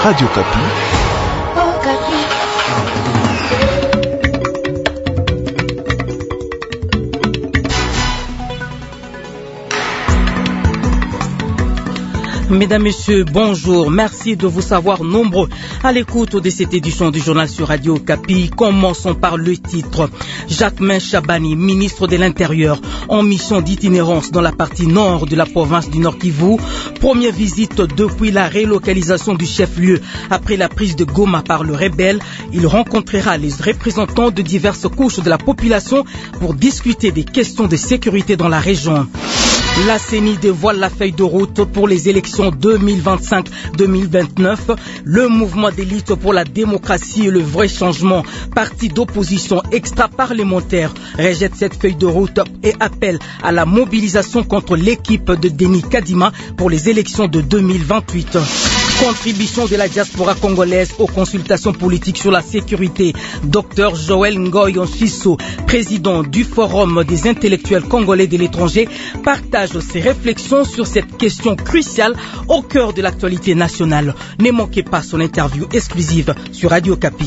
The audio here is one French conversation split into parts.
Radio Kapi. Mesdames, Messieurs, bonjour. Merci de vous savoir nombreux à l'écoute de cette édition du journal sur Radio Kapi. Commençons par le titre. Jacquemain Chabani, ministre de l'Intérieur, en mission d'itinérance dans la partie nord de la province du Nord Kivu. Première visite depuis la relocalisation du chef-lieu. Après la prise de Goma par le rebelle, il rencontrera les représentants de diverses couches de la population pour discuter des questions de sécurité dans la région. La CENI dévoile la feuille de route pour les élections 2025-2029. Le mouvement d'élite pour la démocratie et le vrai changement, parti d'opposition extra-parlementaire, rejette cette feuille de route et appelle à la mobilisation contre l'équipe de Denis Kadima pour les élections de 2028. Contribution de la diaspora congolaise aux consultations politiques sur la sécurité. Dr Joël Ngoy Onshiso, président du Forum des intellectuels congolais de l'étranger, partage ses réflexions sur cette question cruciale au cœur de l'actualité nationale. Ne manquez pas son interview exclusive sur Radio Kapi.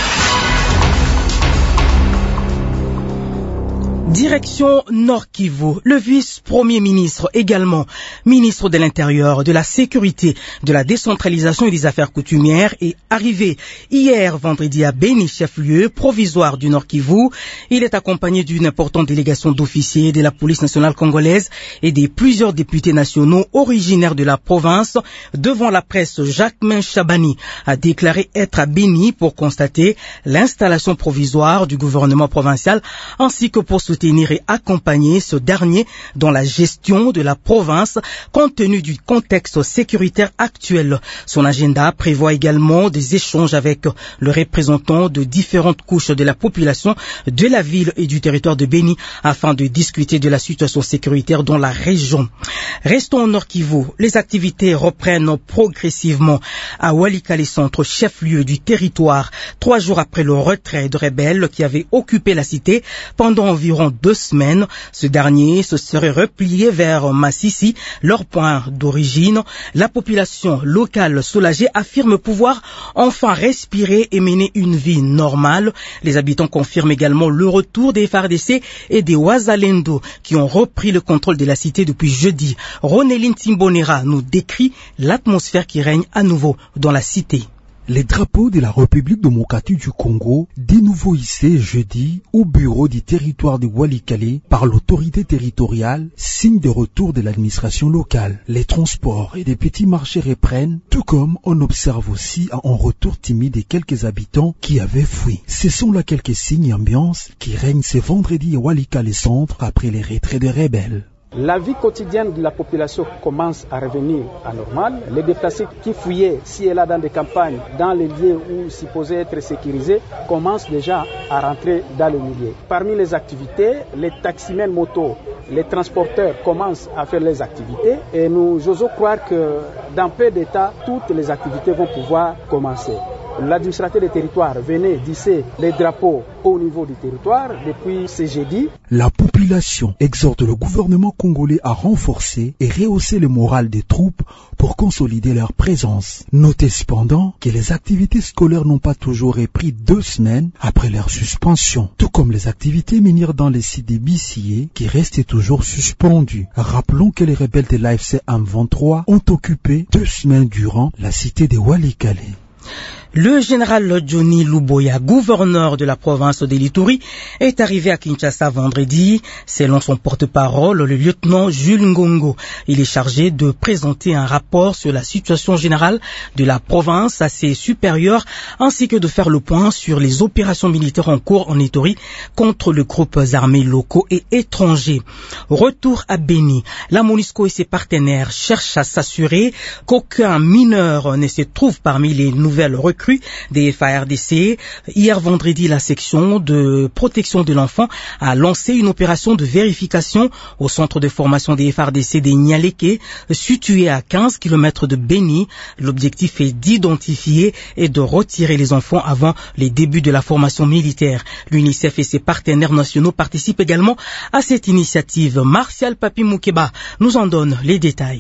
Direction Nord Kivu, le vice-premier ministre, également ministre de l'Intérieur, de la Sécurité, de la Décentralisation et des Affaires coutumières, est arrivé hier vendredi à Beni, chef-lieu provisoire du Nord Kivu. Il est accompagné d'une importante délégation d'officiers de la police nationale congolaise et de plusieurs députés nationaux originaires de la province. Devant la presse, Jacquemain Chabani a déclaré être à Beni pour constater l'installation provisoire du gouvernement provincial ainsi que pour soutenir et accompagner ce dernier dans la gestion de la province compte tenu du contexte sécuritaire actuel. Son agenda prévoit également des échanges avec le représentant de différentes couches de la population de la ville et du territoire de Beni afin de discuter de la situation sécuritaire dans la région. Restons au Nord Kivu. Les activités reprennent progressivement à Walikale centre, chef-lieu du territoire, 3 jours après le retrait de rebelles qui avaient occupé la cité pendant environ 2 semaines. Ce dernier se serait replié vers Massissi, leur point d'origine. La population locale soulagée affirme pouvoir enfin respirer et mener une vie normale. Les habitants confirment également le retour des FARDC et des Wazalendo qui ont repris le contrôle de la cité depuis jeudi. Ronéline Timbonera nous décrit l'atmosphère qui règne à nouveau dans la cité. Les drapeaux de la République démocratique du Congo, de nouveau hissés jeudi au bureau du territoire de Walikale par l'autorité territoriale, signe de retour de l'administration locale. Les transports et des petits marchés reprennent, tout comme on observe aussi un retour timide de quelques habitants qui avaient fui. Ce sont là quelques signes et ambiances qui règnent ce vendredi à Walikale centre après les retraits des rebelles. La vie quotidienne de la population commence à revenir à normal. Les déplacés qui fouillaient ci et là dans des campagnes, dans les lieux où supposaient être sécurisés, commencent déjà à rentrer dans le milieu. Parmi les activités, les taximens motos, les transporteurs commencent à faire les activités et nous osons croire que dans peu d'états, toutes les activités vont pouvoir commencer. L'administrateur des territoires venait d'hisser les drapeaux au niveau du territoire depuis ce jeudi. La population exhorte le gouvernement congolais à renforcer et rehausser le moral des troupes pour consolider leur présence. Notez cependant que les activités scolaires n'ont pas toujours repris 2 semaines après leur suspension, tout comme les activités minières dans les sites de Bissié qui restent toujours suspendues. Rappelons que les rebelles de l'AFC M23 ont occupé 2 semaines durant la cité de Walikale. Le général Johnny Luboya, gouverneur de la province de l'Ituri, est arrivé à Kinshasa vendredi. Selon son porte-parole, le lieutenant Jules Ngongo, il est chargé de présenter un rapport sur la situation générale de la province à ses supérieurs, ainsi que de faire le point sur les opérations militaires en cours en Ituri contre les groupes armés locaux et étrangers. Retour à Beni, la MONUSCO et ses partenaires cherchent à s'assurer qu'aucun mineur ne se trouve parmi les nouvelles recrues des FARDC. Hier vendredi, la section de protection de l'enfant a lancé une opération de vérification au centre de formation des FARDC des Nialeke, situé à 15 km de Beni. L'objectif est d'identifier et de retirer les enfants avant les débuts de la formation militaire. L'UNICEF et ses partenaires nationaux participent également à cette initiative. Martial Papi Moukeba nous en donne les détails.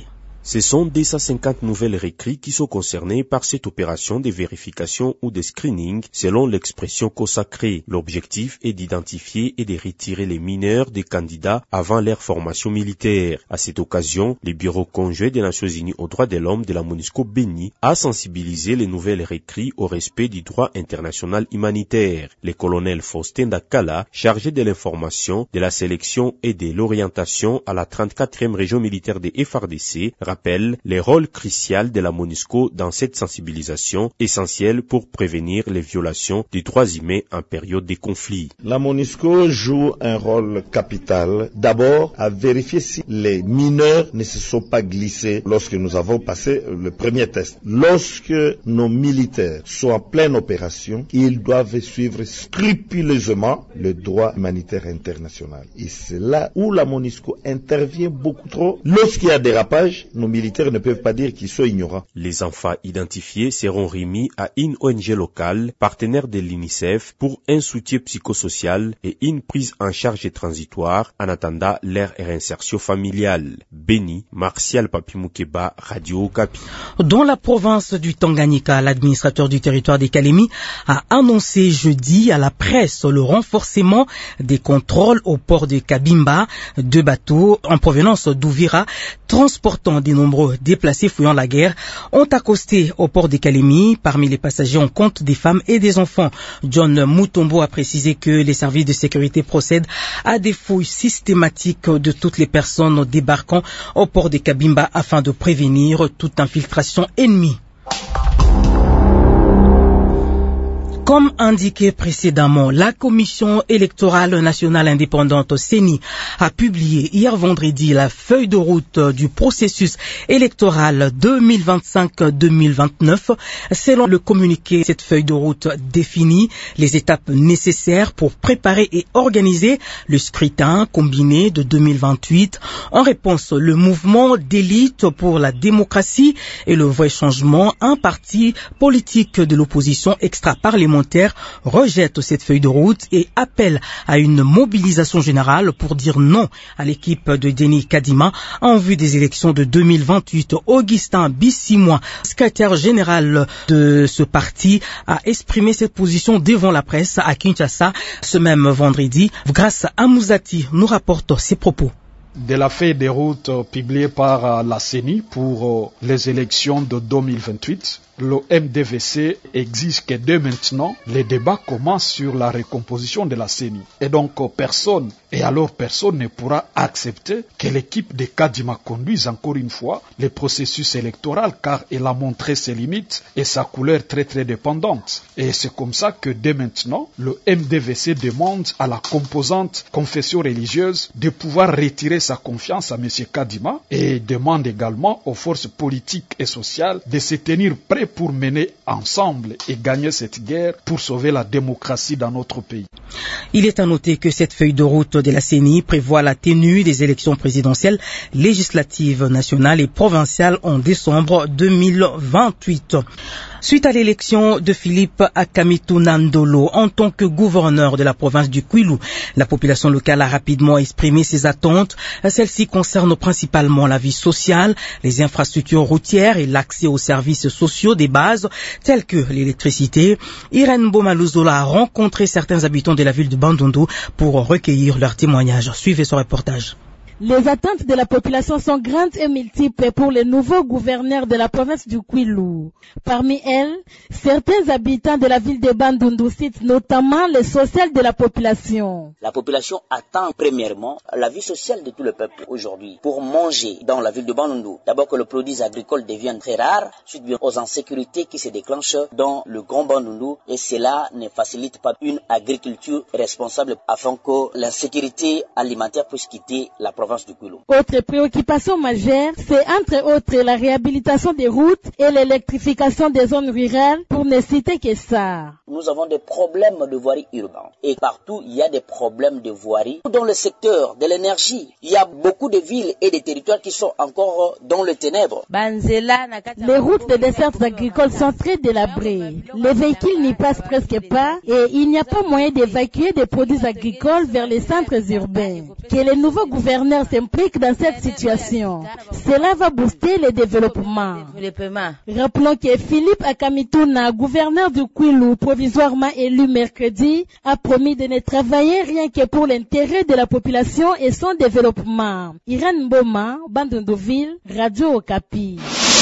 Ce sont 250 nouvelles recrues qui sont concernées par cette opération de vérification ou de screening selon l'expression consacrée. L'objectif est d'identifier et de retirer les mineurs des candidats avant leur formation militaire. À cette occasion, le Bureau conjoint des Nations Unies aux droits de l'homme de la MONUSCO Béni a sensibilisé les nouvelles recrues au respect du droit international humanitaire. Le colonel Faustin Dakala, chargé de l'information, de la sélection et de l'orientation à la 34e région militaire des FARDC, rappelle le rôle crucial de la MONUSCO dans cette sensibilisation, essentielle pour prévenir les violations des droits humains en période de conflit. La MONUSCO joue un rôle capital, d'abord à vérifier si les mineurs ne se sont pas glissés lorsque nous avons passé le premier test. Lorsque nos militaires sont en pleine opération, ils doivent suivre scrupuleusement le droit humanitaire international. Et c'est là où la MONUSCO intervient beaucoup trop. Lorsqu'il y a dérapage, nos militaires ne peuvent pas dire qu'ils sont ignorants. Les enfants identifiés seront remis à une ONG locale, partenaire de l'UNICEF, pour un soutien psychosocial et une prise en charge transitoire en attendant leur réinsertion familiale. Béni, Martial Papimoukeba, Radio Okapi. Dans la province du Tanganyika, l'administrateur du territoire des Kalemi a annoncé jeudi à la presse le renforcement des contrôles au port de Kabimba. 2 bateaux en provenance d'Ouvira transportant des nombreux déplacés fuyant la guerre ont accosté au port de Kalemi. Parmi les passagers, on compte des femmes et des enfants. John Mutombo a précisé que les services de sécurité procèdent à des fouilles systématiques de toutes les personnes débarquant au port de Kabimba afin de prévenir toute infiltration ennemie. Comme indiqué précédemment, la Commission électorale nationale indépendante CENI a publié hier vendredi la feuille de route du processus électoral 2025-2029. Selon le communiqué, cette feuille de route définit les étapes nécessaires pour préparer et organiser le scrutin combiné de 2028. En réponse, le mouvement d'élite pour la démocratie et le vrai changement, un parti politique de l'opposition extra-parlementaire, rejette cette feuille de route et appelle à une mobilisation générale pour dire non à l'équipe de Denis Kadima en vue des élections de 2028. Augustin Bissimois, secrétaire général de ce parti, a exprimé cette position devant la presse à Kinshasa ce même vendredi. Grâce à Mouzati, nous rapporte ses propos. De la feuille de route publiée par la CENI pour les élections de 2028, le MDVC exige que dès maintenant, les débats commencent sur la recomposition de la CENI. Et donc personne ne pourra accepter que l'équipe de Kadima conduise encore une fois le processus électoral, car elle a montré ses limites et sa couleur très très dépendante. Et c'est comme ça que dès maintenant, le MDVC demande à la composante confession religieuse de pouvoir retirer sa confiance à M. Kadima et demande également aux forces politiques et sociales de se tenir prêts pour mener ensemble et gagner cette guerre pour sauver la démocratie dans notre pays. Il est à noter que cette feuille de route de la CENI prévoit la tenue des élections présidentielles, législatives, nationales et provinciales en décembre 2028. Suite à l'élection de Philippe Akamitou Nandolo en tant que gouverneur de la province du Kwilu, la population locale a rapidement exprimé ses attentes. Celles-ci concernent principalement la vie sociale, les infrastructures routières et l'accès aux services sociaux des bases telles que l'électricité. Irène Bomalouzola a rencontré certains habitants de la ville de Bandundu pour recueillir leurs témoignages. Suivez ce reportage. Les attentes de la population sont grandes et multiples pour le nouveau gouverneur de la province du Kwilu. Parmi elles, certains habitants de la ville de Bandundu citent notamment le social de la population. La population attend premièrement la vie sociale de tout le peuple aujourd'hui pour manger dans la ville de Bandundu. D'abord que le produit agricole devienne très rare, suite aux insécurités qui se déclenchent dans le grand Bandundu, et cela ne facilite pas une agriculture responsable afin que l'insécurité alimentaire puisse quitter la province. Autre préoccupation majeure, c'est entre autres la réhabilitation des routes et l'électrification des zones rurales, pour ne citer que ça. Nous avons des problèmes de voirie urbaine et partout il y a des problèmes de voirie. Dans le secteur de l'énergie, il y a beaucoup de villes et de territoires qui sont encore dans les ténèbres. Les routes de dessertes agricoles sont très délabrées. Les véhicules n'y passent presque pas et il n'y a pas moyen d'évacuer des produits agricoles vers les centres urbains. Que le nouveau gouverneur gouverneurs s'impliquent dans cette situation. Cela va booster le développement. Rappelons que Philippe Akamituna, gouverneur du Kwilu, provisoirement élu mercredi, a promis de ne travailler rien que pour l'intérêt de la population et son développement. Irène Mboma, Bandunduville, Radio Okapi.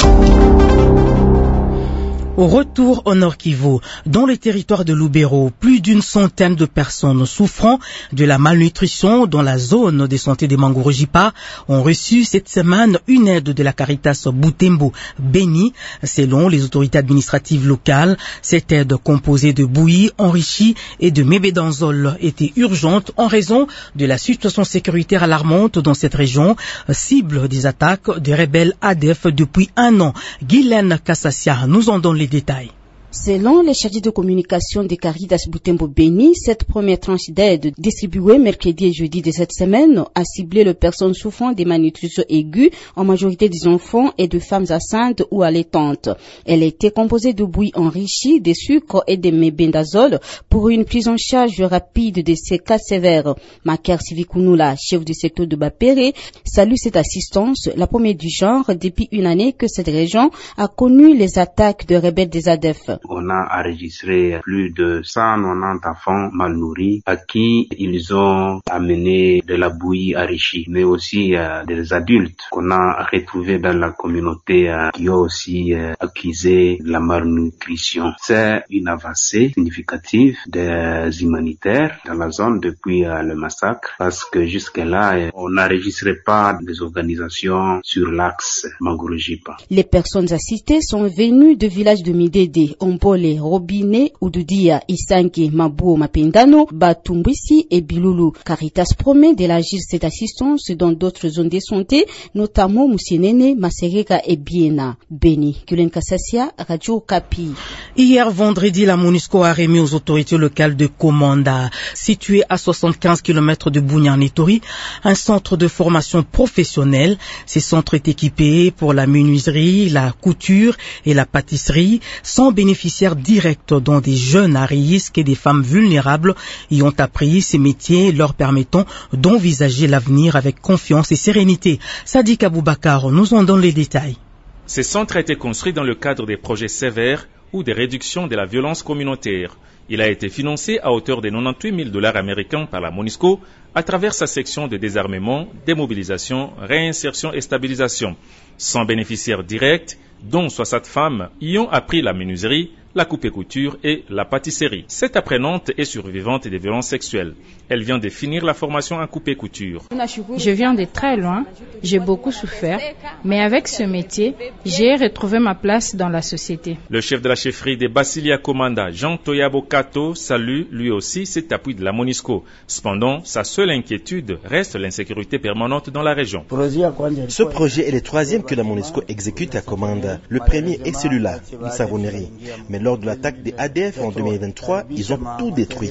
Au retour au Nord Kivu, dans les territoires de Lubero, plus d'une centaine de personnes souffrant de la malnutrition dans la zone de santé de Mangorojipa ont reçu cette semaine une aide de la Caritas Butembo Beni. Selon les autorités administratives locales, cette aide composée de bouillie enrichie et de mébédanzole était urgente en raison de la situation sécuritaire alarmante dans cette région, cible des attaques des rebelles ADF depuis un an. Guylaine Kassassia nous en donne les détails. Selon les chargés de communication de Caritas Butembo Beni, cette première tranche d'aide distribuée mercredi et jeudi de cette semaine a ciblé les personnes souffrant de malnutrition aiguë, en majorité des enfants et de femmes enceintes ou allaitantes. Elle était composée de bouillie enrichie, de sucre et de mébendazole pour une prise en charge rapide de ces cas sévères. Maker Sivikunula, chef du secteur de Bapere, salue cette assistance, la première du genre depuis une année que cette région a connu les attaques de rebelles des ADF. On a enregistré plus de 190 enfants mal nourris à qui ils ont amené de la bouillie enrichie, mais aussi des adultes qu'on a retrouvés dans la communauté qui ont aussi accusé la malnutrition. C'est une avancée significative des humanitaires dans la zone depuis le massacre, parce que jusque-là, on n'enregistrait pas des organisations sur l'axe Mangorojipa. Les personnes assistées sont venues de villages de Midede, Ompole, Robinet, Ududia, Isanke, Mabuo, Mapendano, Batumbwisi et Bilulu. Caritas promet d'élargir cette assistance dans d'autres zones de santé, notamment Moussinene, Masereka et Biena. Beni, Kulen Kassasia, Radio Okapi. Hier vendredi, la MONUSCO a remis aux autorités locales de Komanda, situé à 75 km de Bunya-Nitori, un centre de formation professionnelle. Ces centres est équipé pour la menuiserie, la couture et la pâtisserie, sans bénéficiaires directs, dont des jeunes à risque et des femmes vulnérables y ont appris ces métiers, leur permettant d'envisager l'avenir avec confiance et sérénité. Sadiq Aboubakar nous en donne les détails. Ces centres ont été construits dans le cadre des projets sévères ou des réductions de la violence communautaire. Il a été financé à hauteur de 98 000 $ américains par la MONUSCO à travers sa section de désarmement, démobilisation, réinsertion et stabilisation. Sans bénéficiaires directs, dont 60 femmes y ont appris la menuiserie, la coupe et couture et la pâtisserie. Cette apprenante est survivante des violences sexuelles. Elle vient de finir la formation en coupe et couture. Je viens de très loin, j'ai beaucoup souffert, mais avec ce métier, j'ai retrouvé ma place dans la société. Le chef de la chefferie des Basilia Komanda, Jean Toyabo Kato, salue lui aussi cet appui de la MONUSCO. Cependant, sa seule inquiétude reste l'insécurité permanente dans la région. Ce projet est le troisième que la MONUSCO exécute à Komanda. Le premier est celui-là, une savonnerie. Mais lors de l'attaque des ADF en 2023, ils ont tout détruit.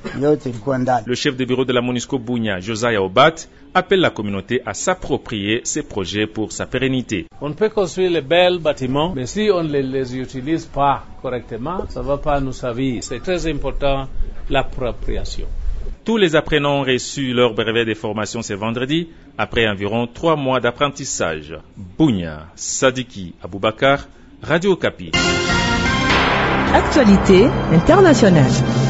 Le chef de bureau de la MONUSCO Bunya, Josiah Obat, appelle la communauté à s'approprier ces projets pour sa pérennité. On peut construire les belles bâtiments, mais si on ne les utilise pas correctement, ça ne va pas nous servir. C'est très important, l'appropriation. Tous les apprenants ont reçu leur brevet de formation ce vendredi, après environ 3 mois d'apprentissage. Bunya, Sadiki Aboubakar, Radio Okapi. Actualité internationale.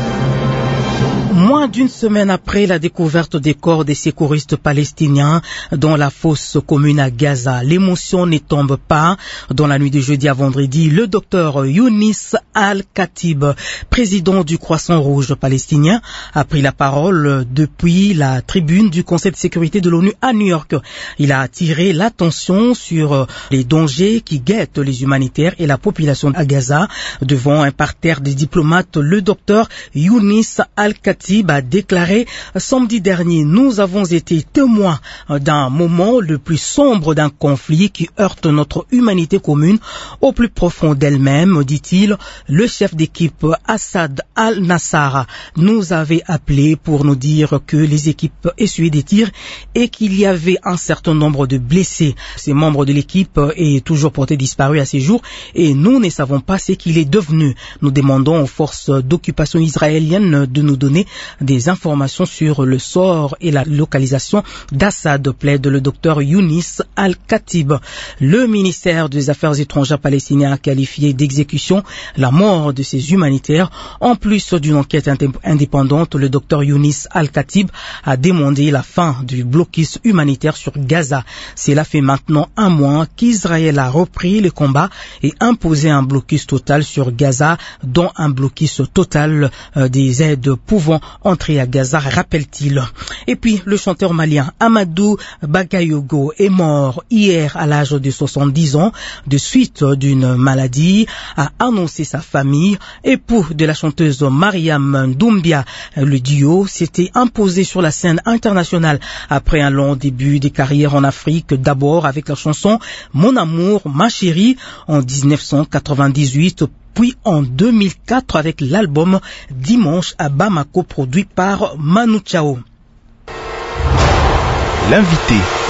Moins d'une semaine après la découverte des corps des secouristes palestiniens dans la fosse commune à Gaza, l'émotion ne tombe pas. Dans la nuit de jeudi à vendredi, le docteur Younis Al-Khatib, président du Croissant Rouge palestinien, a pris la parole depuis la tribune du Conseil de sécurité de l'ONU à New York. Il a attiré l'attention sur les dangers qui guettent les humanitaires et la population à Gaza. Devant un parterre des diplomates, le docteur Younis Al-Khatib a déclaré samedi dernier: nous avons été témoins d'un moment le plus sombre d'un conflit qui heurte notre humanité commune au plus profond d'elle-même, dit-il. Le chef d'équipe Assad al-Nassar nous avait appelé pour nous dire que les équipes essuyaient des tirs et qu'il y avait un certain nombre de blessés. Ces membres de l'équipe est toujours porté disparu à ces jours et nous ne savons pas ce qu'il est devenu. Nous demandons aux forces d'occupation israéliennes de nous donner des informations sur le sort et la localisation d'Assad, plaide le docteur Younis Al-Khatib. Le ministère des Affaires étrangères palestinien a qualifié d'exécution la mort de ces humanitaires. En plus d'une enquête indépendante, le docteur Younis Al-Khatib a demandé la fin du blocus humanitaire sur Gaza. Cela fait maintenant un mois qu'Israël a repris le combat et imposé un blocus total sur Gaza, dont un blocus total des aides pouvant entrer à Gaza, rappelle-t-il. Et puis, le chanteur malien Amadou Bagayogo est mort hier à l'âge de 70 ans de suite d'une maladie, a annoncé sa famille. Époux de la chanteuse Mariam Doumbia, le duo s'était imposé sur la scène internationale après un long début de carrière en Afrique, d'abord avec la chanson Mon amour, ma chérie en 1998, puis en 2004 avec l'album Dimanche à Bamako produit par Manu Chao. L'invité.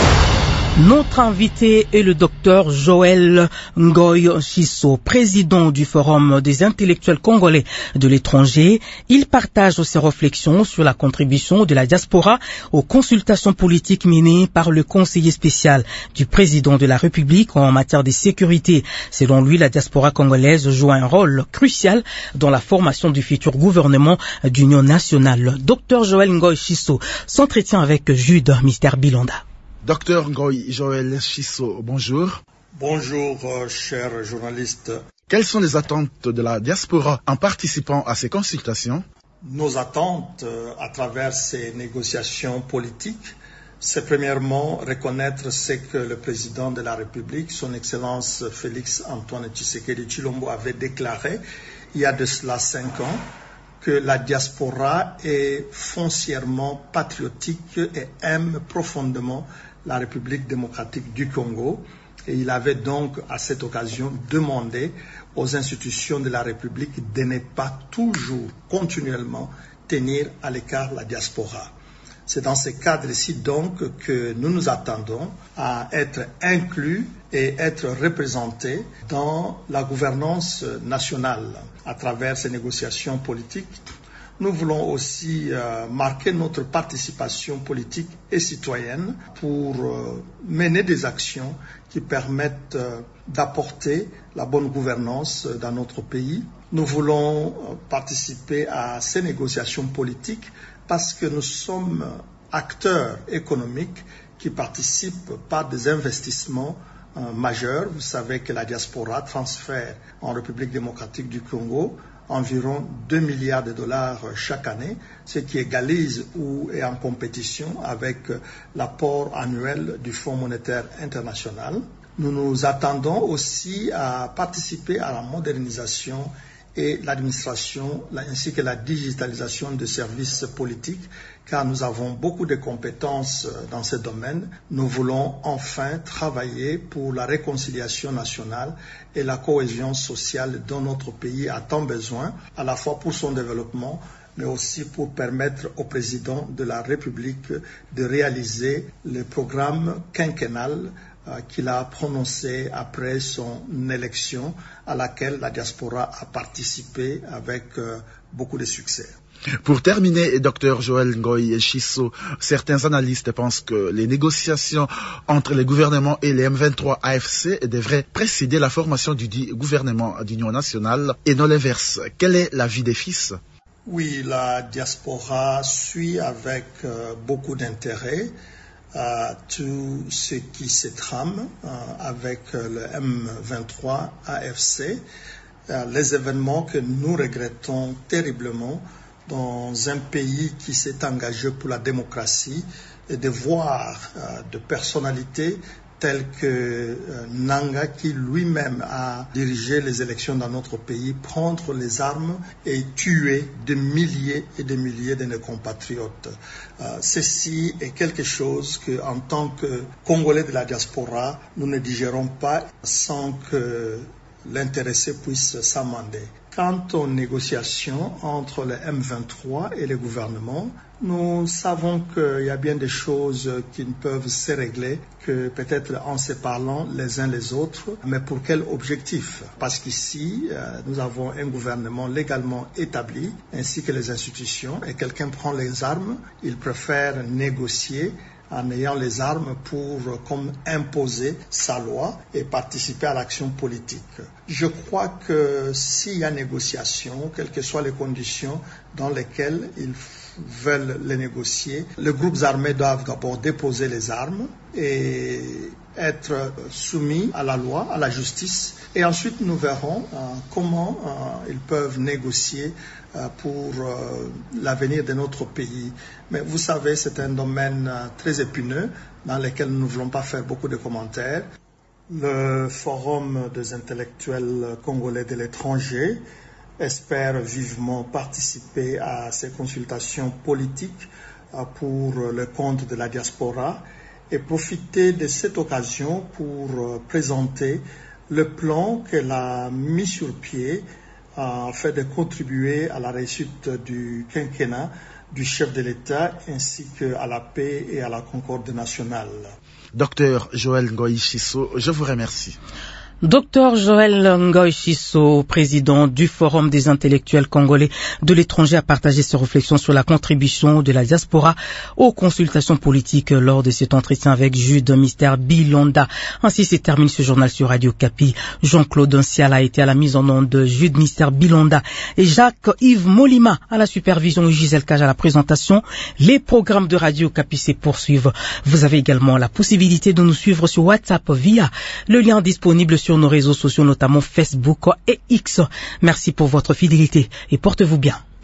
Notre invité est le docteur Joël Ngoy Shisso, président du Forum des intellectuels congolais de l'étranger. Il partage ses réflexions sur la contribution de la diaspora aux consultations politiques menées par le conseiller spécial du président de la République en matière de sécurité. Selon lui, la diaspora congolaise joue un rôle crucial dans la formation du futur gouvernement d'union nationale. Docteur Joël Ngoy Shisso s'entretient avec Jude Mister Bilanda. Docteur Ngoy Joël Shisso, bonjour. Bonjour, chers journalistes. Quelles sont les attentes de la diaspora en participant à ces consultations? Nos attentes à travers ces négociations politiques, c'est premièrement reconnaître ce que le président de la République, son Excellence Félix Antoine Tshisekedi Tshilombo, avait déclaré il y a de cela 5 ans, que la diaspora est foncièrement patriotique et aime profondément la République démocratique du Congo. Et il avait donc, à cette occasion, demandé aux institutions de la République de ne pas toujours, continuellement, tenir à l'écart la diaspora. C'est dans ce cadre-ci donc que nous nous attendons à être inclus et être représentés dans la gouvernance nationale à travers ces négociations politiques. Nous voulons aussi marquer notre participation politique et citoyenne pour mener des actions qui permettent d'apporter la bonne gouvernance dans notre pays. Nous voulons participer à ces négociations politiques parce que nous sommes acteurs économiques qui participent par des investissements majeurs. Vous savez que la diaspora transfère en République démocratique du Congo environ 2 milliards de dollars chaque année, ce qui égalise ou est en compétition avec l'apport annuel du Fonds monétaire international. Nous nous attendons aussi à participer à la modernisation et l'administration ainsi que la digitalisation de services politiques, car nous avons beaucoup de compétences dans ce domaine. Nous voulons enfin travailler pour la réconciliation nationale et la cohésion sociale dont notre pays a tant besoin, à la fois pour son développement, mais aussi pour permettre au président de la République de réaliser le programme quinquennal qu'il a prononcé après son élection, à laquelle la diaspora a participé avec beaucoup de succès. Pour terminer, Dr Joël Ngoy Shisso, certains analystes pensent que les négociations entre les gouvernements et les M23 AFC devraient précéder la formation du dit gouvernement d'union nationale et non l'inverse. Quel est l'avis des FIS? Oui, la diaspora suit avec beaucoup d'intérêt tout ce qui se trame avec le M23 AFC, les événements que nous regrettons terriblement dans un pays qui s'est engagé pour la démocratie, et de voir de personnalités telles que Nanga, qui lui-même a dirigé les élections dans notre pays, prendre les armes et tuer des milliers et des milliers de nos compatriotes. Ceci est quelque chose que, en tant que Congolais de la diaspora, nous ne digérons pas sans que l'intéressé puisse s'amender. Quant aux négociations entre le M23 et le gouvernement, nous savons qu'il y a bien des choses qui ne peuvent se régler que peut-être en se parlant les uns les autres, mais pour quel objectif? Parce qu'ici, nous avons un gouvernement légalement établi, ainsi que les institutions, et quelqu'un prend les armes, il préfère négocier en ayant les armes pour comme imposer sa loi et participer à l'action politique. Je crois que s'il y a négociation, quelles que soient les conditions dans lesquelles ils veulent les négocier, les groupes armés doivent d'abord déposer les armes et être soumis à la loi, à la justice. Et ensuite, nous verrons comment ils peuvent négocier pour l'avenir de notre pays. Mais vous savez, c'est un domaine très épineux dans lequel nous ne voulons pas faire beaucoup de commentaires. Le Forum des intellectuels congolais de l'étranger espère vivement participer à ces consultations politiques pour le compte de la diaspora et profiter de cette occasion pour présenter le plan qu'elle a mis sur pied afin de contribuer à la réussite du quinquennat du chef de l'État ainsi qu'à la paix et à la concorde nationale. Docteur Joël Ngoï Chisso, je vous remercie. Docteur Joël Ngoï Chisso, président du Forum des intellectuels congolais de l'étranger, a partagé ses réflexions sur la contribution de la diaspora aux consultations politiques lors de cet entretien avec Jude Mister Bilonda. Ainsi se termine ce journal sur Radio Kapi. Jean-Claude Ancial a été à la mise en onde de Jude Mister Bilonda et Jacques-Yves Molima à la supervision et Gisèle Cage à la présentation. Les programmes de Radio Kapi se poursuivent. Vous avez également la possibilité de nous suivre sur WhatsApp via le lien disponible sur nos réseaux sociaux, notamment Facebook et X. Merci pour votre fidélité et portez-vous bien.